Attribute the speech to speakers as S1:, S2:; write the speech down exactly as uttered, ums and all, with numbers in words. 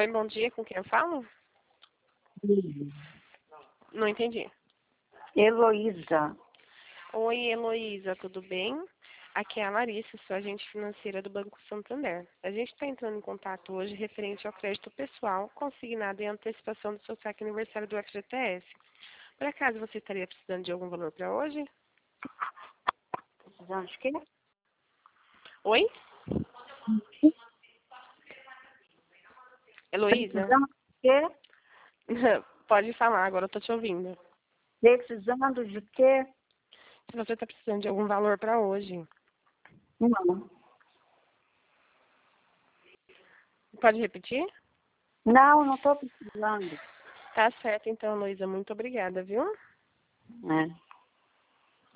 S1: Oi, bom dia, com quem eu falo? Não entendi.
S2: Heloísa.
S1: Oi, Heloísa, tudo bem? Aqui é a Larissa, sou agente financeira do Banco Santander. A gente está entrando em contato hoje referente ao crédito pessoal consignado em antecipação do seu saque aniversário do F G T S. Por acaso você estaria precisando de algum valor para hoje?
S2: Precisando de quê?
S1: Oi? Heloísa?
S2: Precisando de quê?
S1: Pode falar, agora eu estou te ouvindo.
S2: Precisando de quê?
S1: Se você está precisando de algum valor para hoje.
S2: Não.
S1: Pode repetir?
S2: Não, não estou precisando.
S1: Tá certo, então, Heloísa. Muito obrigada, viu?
S2: É.